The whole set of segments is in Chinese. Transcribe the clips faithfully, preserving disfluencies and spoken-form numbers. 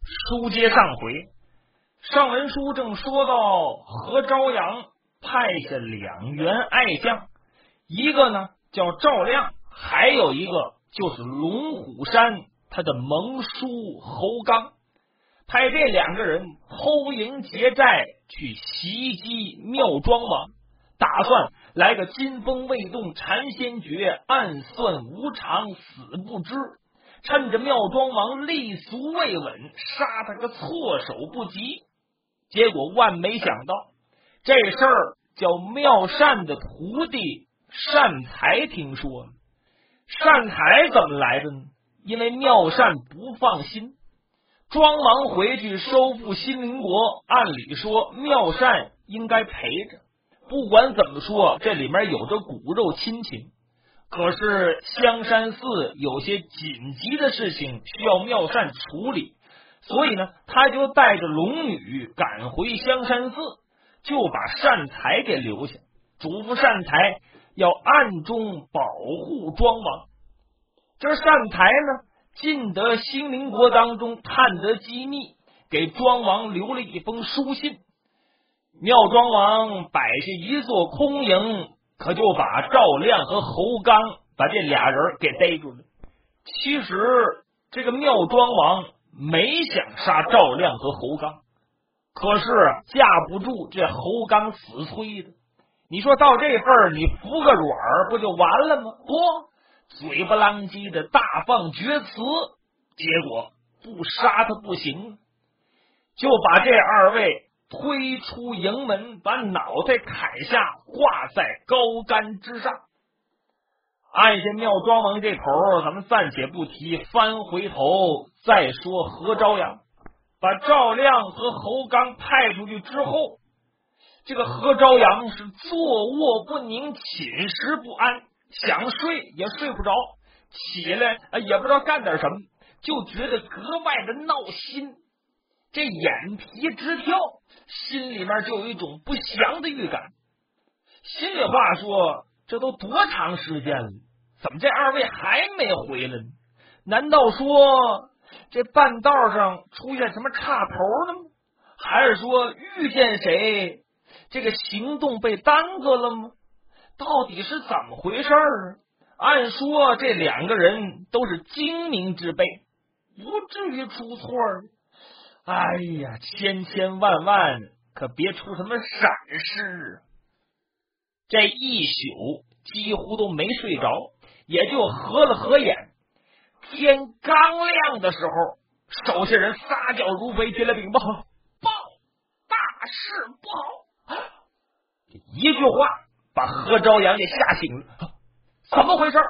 书接上回，上文书正说到何朝阳派下两员爱将，一个呢叫赵亮，还有一个就是龙虎山他的盟叔侯刚，派这两个人偷营劫寨去袭击妙庄王，打算来个金风未动禅先觉，暗算无常死不知，趁着妙庄王立足未稳，杀他个措手不及。结果万没想到，这事儿叫妙善的徒弟善财听说了。善财怎么来的呢？因为妙善不放心，庄王回去收复新邻国，按理说妙善应该陪着，不管怎么说这里面有着骨肉亲情，可是香山寺有些紧急的事情需要妙善处理，所以呢他就带着龙女赶回香山寺，就把善财给留下，嘱咐善财要暗中保护庄王。这善财呢进得新邻国当中探得机密，给庄王留了一封书信。妙庄王摆下一座空营，可就把赵亮和侯刚把这俩人给逮住了。其实这个妙庄王没想杀赵亮和侯刚，可是架不住这侯刚死催的，你说到这份儿你服个软不就完了吗？不，嘴不啷叽的大放厥词，结果不杀他不行，就把这二位推出营门，把脑袋砍下，挂在高杆之上。按下妙庄王这头咱们暂且不提，翻回头再说何朝阳把赵亮和侯刚派出去之后，这个何朝阳是坐卧不宁，寝食不安，想睡也睡不着，起来也不知道干点什么，就觉得格外的闹心，这眼皮直跳，心里面就有一种不祥的预感。心里话说，这都多长时间了，怎么这二位还没回来呢？难道说这半道上出现什么岔头了吗？还是说遇见谁，这个行动被耽搁了吗？到底是怎么回事啊？按说这两个人都是精明之辈，不至于出错。哎呀，千千万万可别出什么闪失。这一宿几乎都没睡着，也就合了合眼。天刚亮的时候，手下人撒脚如飞，接了禀报：报，大事不好！一句话把何朝阳给吓醒了。怎么回事？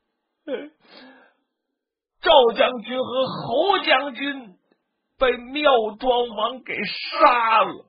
赵将军和侯将军被妙庄王给杀了。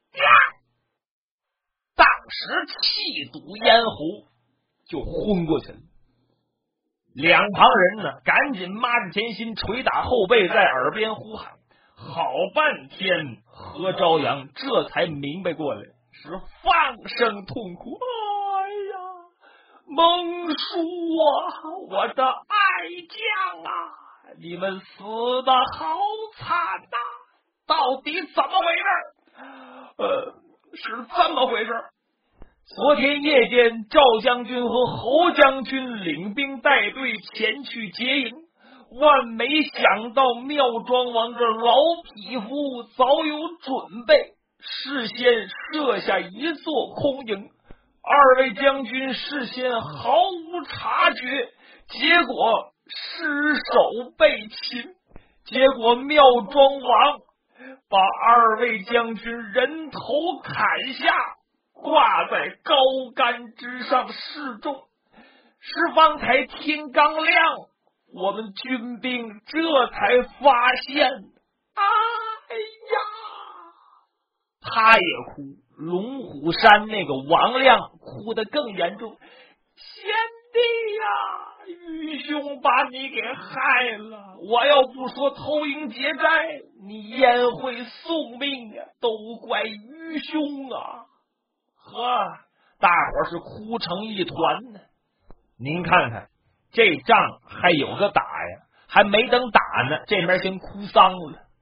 当时气堵咽喉，就昏过去了。两旁人呢赶紧抹着前心，捶打后背，在耳边呼喊。好半天何朝阳这才明白过来，是放声痛哭。哎呀，蒙叔啊，我的爱将啊，你们死得好惨呐、啊！到底怎么回事？呃，是这么回事。昨天夜间，赵将军和侯将军领兵带队前去劫营，万没想到妙庄王这老匹夫早有准备，事先设下一座空营，二位将军事先毫无察觉，结果失手被擒。结果妙庄王把二位将军人头砍下，挂在高杆之上示众。是方才天刚亮，我们军兵这才发现。哎呀，他也哭，龙虎山那个王亮哭得更严重。贤弟呀，愚兄把你给害了，我要不说偷营劫寨，你焉会送命啊？都怪愚兄啊！呵，大伙是哭成一团呢。您看看，这仗还有个打呀，还没等打呢，这边先哭丧了。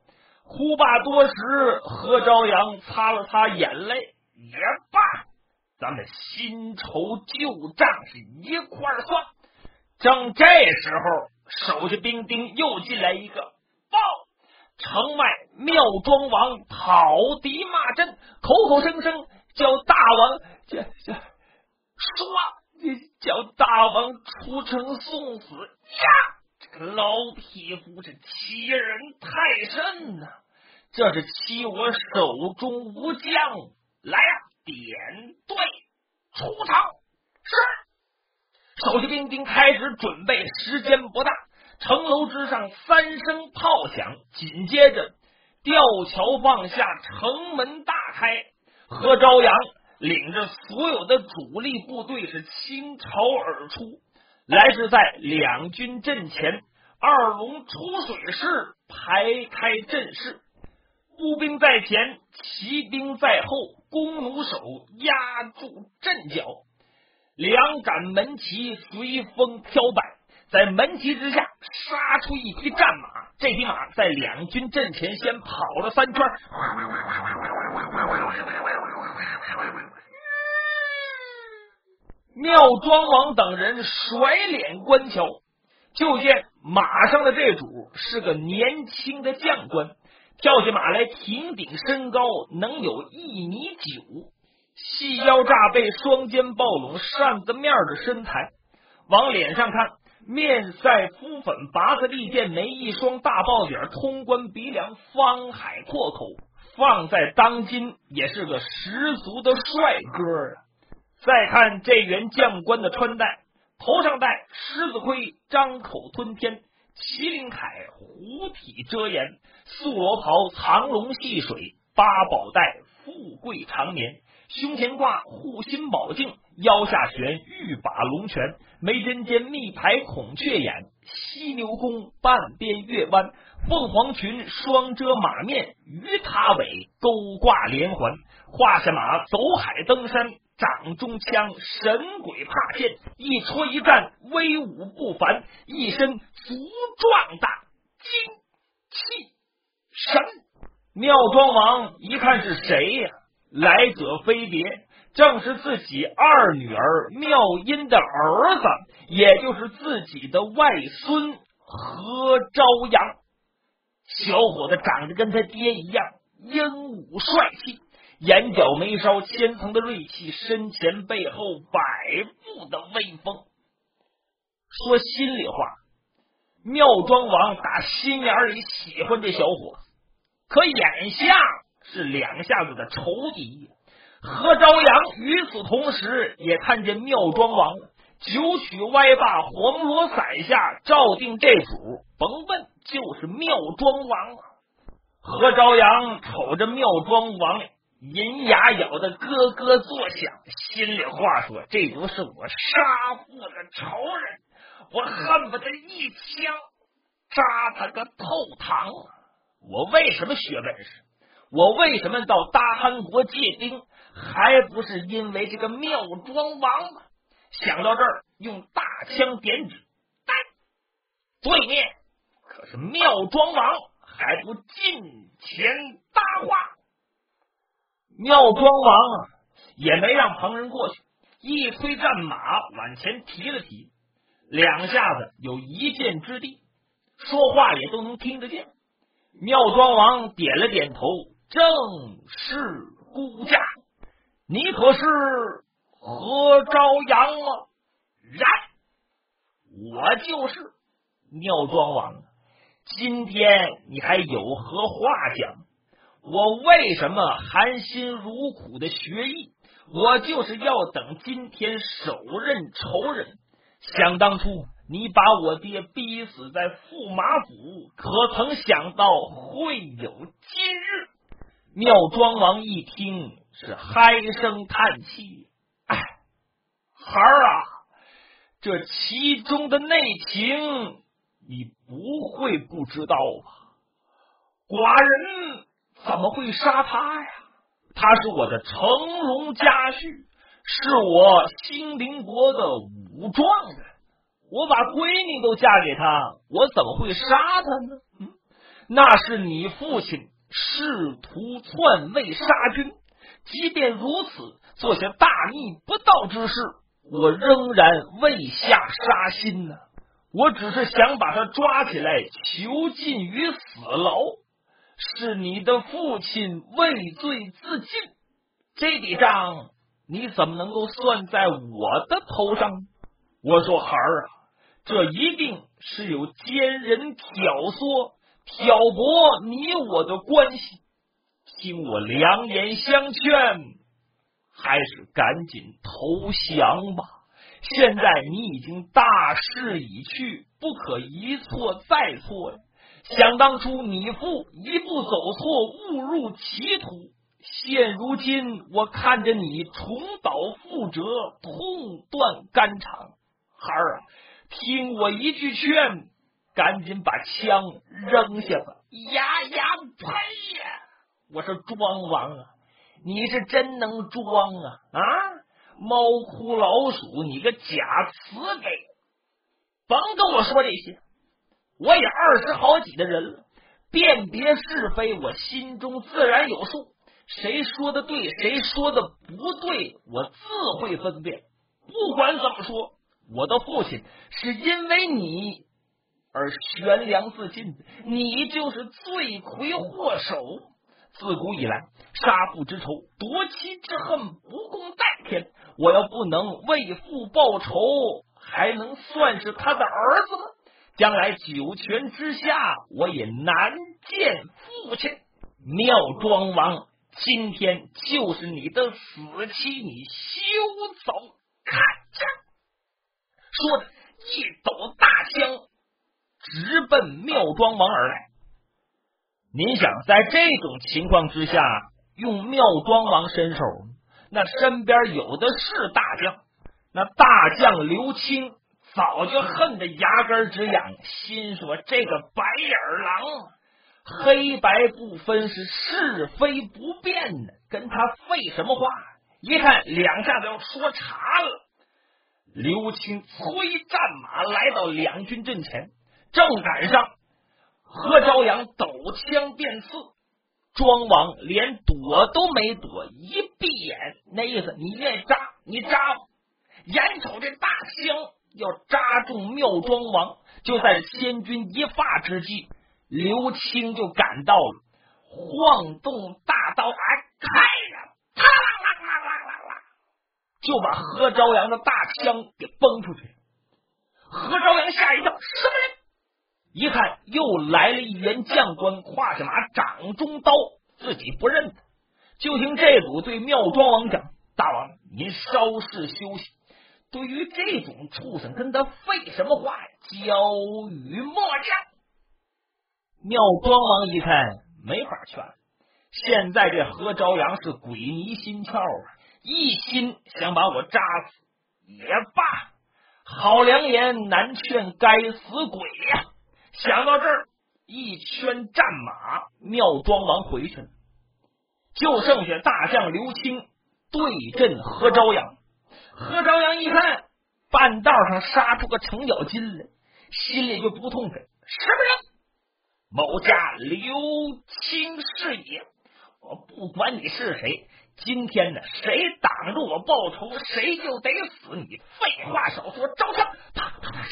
呼罢多时，何朝阳擦了擦眼泪，也罢，咱们新仇旧账是一块算。正这时候，手下兵丁又进来一个，报城外庙庄王讨敌骂阵，口口声声叫大王，叫叫说叫大王出城送死呀！这个老匹夫，这欺人太甚呐、啊！这是欺我手中无将，来呀、啊，点队出场。是，手下兵丁开始准备，时间不大。城楼之上三声炮响，紧接着吊桥放下，城门大开。何朝阳领着所有的主力部队是倾巢而出，来至在两军阵前，二龙出水式排开阵势，步兵在前，骑兵在后，弓弩手压住阵脚，两杆门旗随风飘摆，在门旗之下杀出一匹战马，这匹马在两军阵前先跑了三圈，庙庄王等人甩脸观瞧，就见马上的这主是个年轻的将官，跳下马来，挺顶身高能有一米九，细腰炸背，双肩抱拢，扇子面的身材。往脸上看，面赛肤粉，八字利剑眉，一双大豹眼，通关鼻梁，方海阔口，放在当今也是个十足的帅哥啊！再看这员将官的穿戴，头上戴狮子盔，张口吞天，麒麟铠，虎体遮颜，素罗袍，藏龙戏水，八宝带，富贵长眠，胸前挂护心宝镜，腰下悬玉把龙泉，眉针间密排孔雀眼，犀牛弓半边月弯，凤凰裙双遮马面，鱼塔尾勾挂连环，画下马走海登山，掌中枪神鬼怕剑，一戳一战威武不凡，一身足壮大精气神。庙庄王一看是谁呀、啊？来者非别，正是自己二女儿妙音的儿子，也就是自己的外孙何朝阳。小伙子长得跟他爹一样，英武帅气，眼角眉梢千层的锐气，身前背后百步的威风。说心里话，庙庄王打心眼里喜欢这小伙子，可眼下是两下子的仇敌。何朝阳与此同时也看见庙庄王了，九曲歪霸，黄罗伞下，照定这主，甭问就是庙庄王啊。何朝阳瞅着庙庄王，银牙咬得咯咯作响，心里话说，这就是我杀父的仇人，我恨不得一枪扎他个透膛。我为什么学本事？我为什么到大汗国借兵？还不是因为这个庙庄王吗？想到这儿，用大枪点指，但对面可是庙庄王，还不近前搭话。庙庄王啊，也没让旁人过去，一推战马往前提了提，两下子有一箭之地，说话也都能听得见。庙庄王点了点头，正是孤驾，你可是何朝阳吗？然，我就是。庙庄王，今天你还有何话讲？我为什么含辛茹苦的学艺？我就是要等今天手刃仇人。想当初你把我爹逼死在驸马府，可曾想到会有今日？庙庄王一听是嗨声叹气，哎，孩儿啊，这其中的内情你不会不知道吧？寡人怎么会杀他呀？他是我的成龙家婿，是我兴灵国的武状元，我把闺女都嫁给他，我怎么会杀他呢？嗯，那是你父亲试图篡位杀君。即便如此，做下大逆不道之事，我仍然未下杀心呢、啊。我只是想把他抓起来，囚禁于死牢。是你的父亲畏罪自尽，这笔账你怎么能够算在我的头上？我说孩儿啊，这一定是有奸人挑唆挑拨你我的关系，听我良言相劝，还是赶紧投降吧。现在你已经大势已去，不可一错再错呀。想当初你父一步走错，误入歧途，现如今我看着你重蹈覆辙，痛断肝肠。孩儿啊，听我一句劝，赶紧把枪扔下吧。呀呀呸呀！我说庄王啊，你是真能装啊啊！猫哭老鼠，你个假慈悲！甭跟我说这些，我也二十好几的人了，辨别是非，我心中自然有数。谁说的对，谁说的不对，我自会分辨。不管怎么说，我的父亲是因为你而悬梁自尽的，你就是罪魁祸首。自古以来，杀父之仇，夺妻之恨，不共戴天。我要不能为父报仇，还能算是他的儿子吗？将来九泉之下，我也难见父亲。妙庄王，今天就是你的死期，你休走！看着，说着一抖大枪，直奔妙庄王而来。您想，在这种情况之下，用妙庄王身手，那身边有的是大将。那大将刘清早就恨得牙根直痒，心说这个白眼狼黑白不分，是是非不辨的，跟他废什么话？一看两下子要说茶了。刘清催战马来到两军阵前，正赶上何朝阳抖枪便刺，庄王连躲都没躲，一闭眼，那意思你愿意扎你扎吧。眼瞅这大枪要扎中妙庄王，就在千钧一发之际，刘清就赶到了，晃动大刀，哎，开呀，啪啦啦啦啦啦，就把何朝阳的大枪给崩出去。何朝阳吓一跳，什么人？一看又来了一员将官，胯下马，掌中刀，自己不认得。就听这组对妙庄王讲：大王，您稍事休息。对于这种畜生，跟他废什么话呀？交与末将。妙庄王一看没法劝，现在这何朝阳是鬼迷心窍啊，一心想把我扎死。也罢，好良言难劝该死鬼呀、啊！想到这儿，一圈战马，妙庄王回去了，就剩下大将刘清对阵何朝阳。何朝阳一看半道上杀出个程咬金来，心里就不痛快。什么人？某家刘清是也。我不管你是谁，今天呢，谁挡着我报仇，谁就得死。你废话少说，招枪！啪啪啪！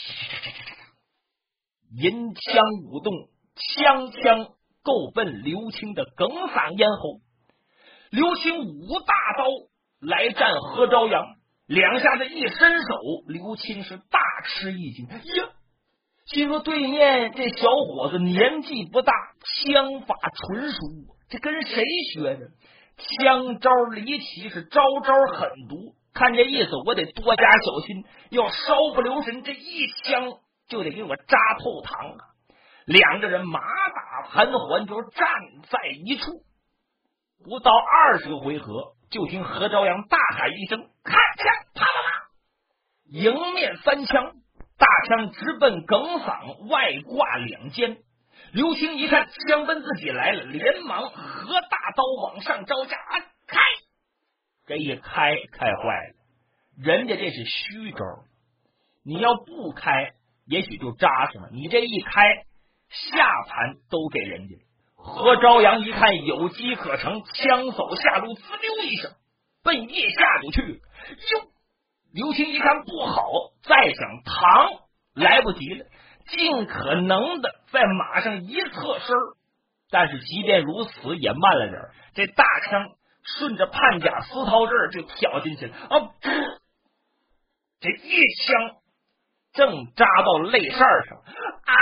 银枪舞动，枪枪够奔刘清的哽嗓咽喉。刘清舞大刀来战何朝阳，两下子一伸手，刘清是大吃一惊。呀，心说对面这小伙子年纪不大，枪法纯熟，这跟谁学的？枪招离奇，是招招狠毒。看这意思，我得多加小心，要稍不留神，这一枪就得给我扎透膛啊！两个人马打盘桓，就站在一处。不到二十个回合，就听何朝阳大喊一声：“看枪！”啪啪啪，迎面三枪，大枪直奔哽嗓，外挂两肩。刘清一看枪奔自己来了，连忙合大刀往上招架，啊，开！这一开开坏了，人家这是虚招，你要不开，也许就扎实了。你这一开，下盘都给人家。 何朝阳一看有机可乘，枪手下路，滋溜一声，奔腋下就去。哟，刘青一看不好，再想扛来不及了，尽可能的在马上一侧身，但是即便如此也慢了点，这大枪顺着判甲丝绦这儿就挑进去了啊！这一枪正扎到肋扇上啊！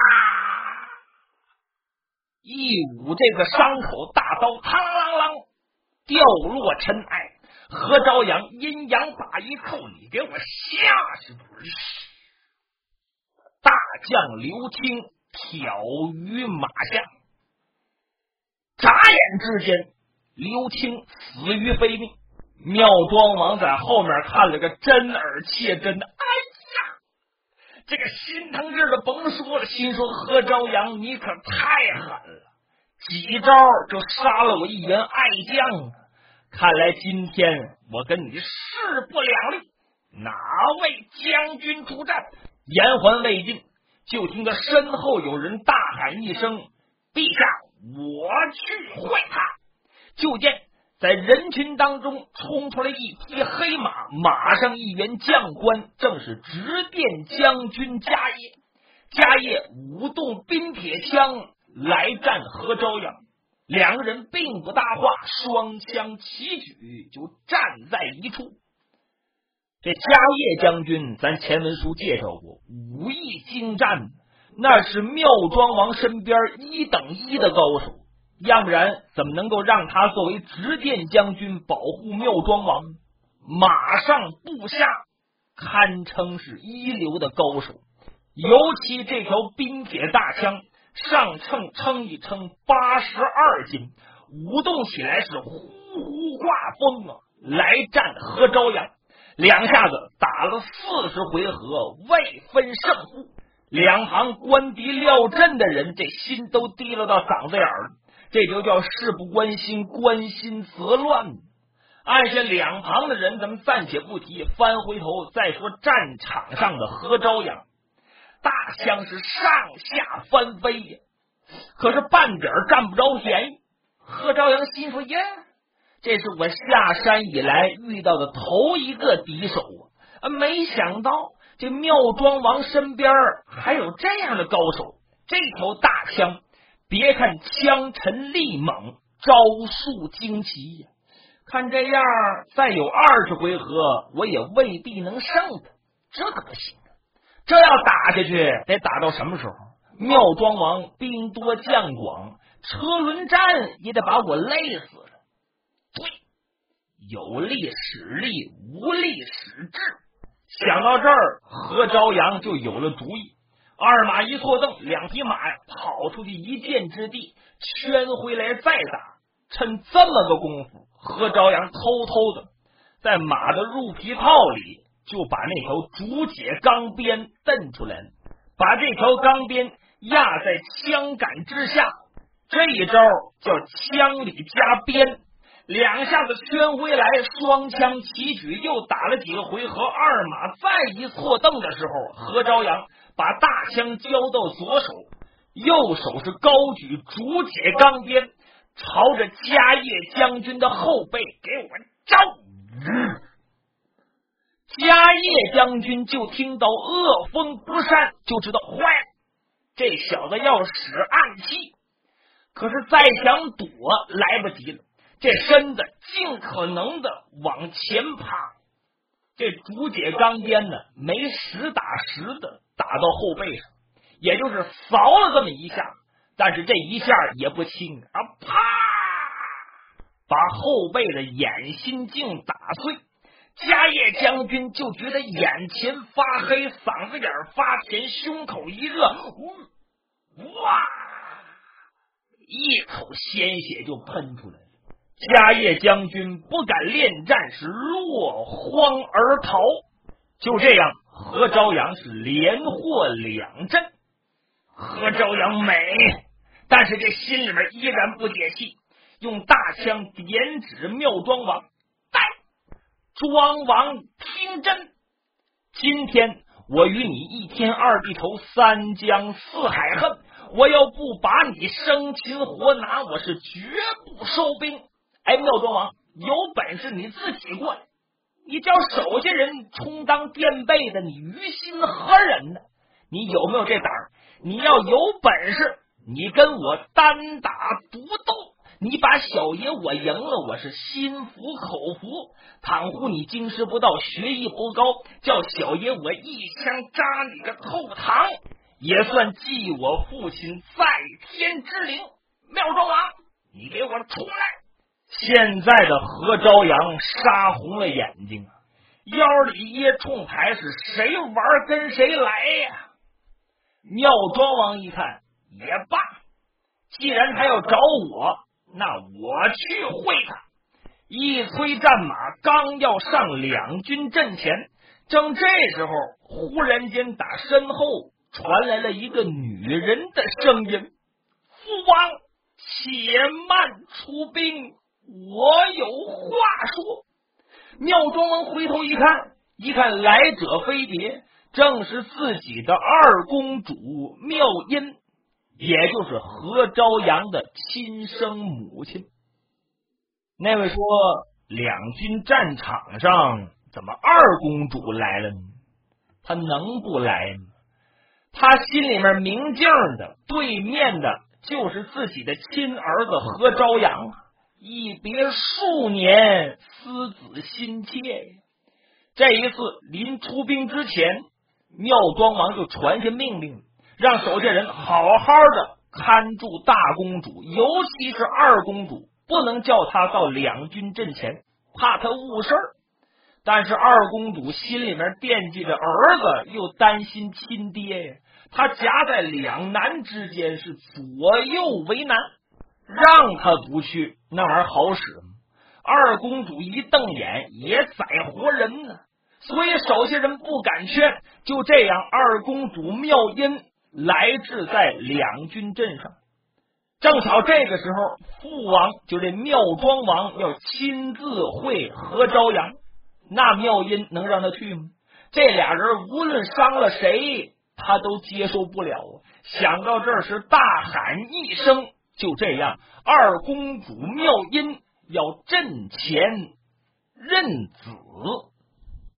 一舞这个伤口，大刀嘡啷啷掉落尘埃。何朝阳阴阳把一扣，你给我下去！大将刘青挑于马下，眨眼之间，刘青死于非命。妙庄王在后面看了个真耳切真的，哎呀，这个心疼劲儿的甭说了，心说何朝阳你可太狠了，几招就杀了我一员爱将，看来今天我跟你势不两立，哪位将军出战？言还未尽，就听得身后有人大喊一声：陛下，我去会他。就见在人群当中冲出来一匹黑马，马上一员将官，正是直殿将军迦叶。迦叶舞动冰铁枪来战何朝阳，两个人并不搭话，双枪齐举就站在一处。这迦叶将军咱前文书介绍过，武艺精湛，那是妙庄王身边一等一的高手，要不然怎么能够让他作为直殿将军保护妙庄王？马上部下堪称是一流的高手，尤其这条冰铁大枪上秤称一称八十二斤，舞动起来是呼呼刮风啊！来战何朝阳，两下子打了四十回合，未分胜负。两旁观敌料阵的人，这心都提溜到嗓子眼儿了。这就叫事不关心，关心则乱。按下两旁的人，咱们暂且不提，翻回头再说战场上的何朝阳。大枪是上下翻飞呀，可是半点占不着便宜。何朝阳心说：耶，这是我下山以来遇到的头一个敌手啊！没想到这妙庄王身边还有这样的高手。这条大枪别看枪沉力猛，招数惊奇呀！看这样，再有二十回合，我也未必能胜他。这可不行啊！这要打下去，得打到什么时候？妙庄王兵多将广，车轮战也得把我累死了。对，有力使力，无力使智。想到这儿，何朝阳就有了主意。二马一错蹬，两匹马呀跑出去一箭之地，圈回来再打。趁这么个功夫，何朝阳偷偷的在马的入皮套里就把那条竹节钢鞭蹬出来了，把这条钢鞭压在枪杆之下。这一招叫枪里加鞭，两下子圈回来，双枪齐举，又打了几个回合。二马再一错蹬的时候，何朝阳把大枪交到左手，右手是高举竹节钢鞭，朝着迦叶将军的后背给我招。迦叶将军就听到恶风不善，就知道坏了，这小子要使暗器。可是再想躲来不及了，这身子尽可能的往前趴，这竹节钢鞭呢没实打实的打到后背上，也就是扫了这么一下，但是这一下也不轻啊！啪，把后背的眼心镜打碎。迦叶将军就觉得眼前发黑，嗓子眼发甜，胸口一热，哇，一口鲜血就喷出来了。迦叶将军不敢恋战，是落荒而逃。就这样，何朝阳是连获两阵。何朝阳美，但是这心里面依然不解气，用大枪点指妙庄王：带庄王听真，今天我与你一天二地头，三江四海恨， 我要不把你生擒活拿，我是绝不收兵。哎，妙庄王，有本事你自己过来，你叫手下人充当垫背的，你于心何忍呢？你有没有这胆儿？你要有本事，你跟我单打独斗，你把小爷我赢了，我是心服口服。倘乎你经师不到，学艺不高，叫小爷我一枪扎你个透膛，也算记我父亲在天之灵。妙庄王，你给我出来！现在的何朝阳杀红了眼睛，腰里掖冲牌，是谁玩跟谁来呀？妙庄王一看也罢，既然他要找我，那我去会他。一催战马，刚要上两军阵前，正这时候，忽然间打身后传来了一个女人的声音：父王，且慢出兵，我有话说。妙庄王回头一看，一看来者非别，正是自己的二公主妙音，也就是何朝阳的亲生母亲。那位说，两军战场上怎么二公主来了呢？她能不来吗？她心里面明镜的，对面的就是自己的亲儿子何朝阳啊，一别数年，思子心切。这一次临出兵之前，妙庄王就传下命令，让手下人好好的看住大公主，尤其是二公主，不能叫她到两军阵前，怕她误事儿。但是二公主心里面惦记着儿子，又担心亲爹呀，她夹在两难之间，是左右为难。让她不去，那玩意儿好使吗？二公主一瞪眼，也宰活人呢。所以手下人不敢劝，就这样，二公主妙音来至在两军阵上。正巧这个时候，父王就这妙庄王要亲自会何朝阳，那妙音能让他去吗？这俩人无论伤了谁，他都接受不了啊！想到这儿是大喊一声，就这样，二公主妙音要阵前认子。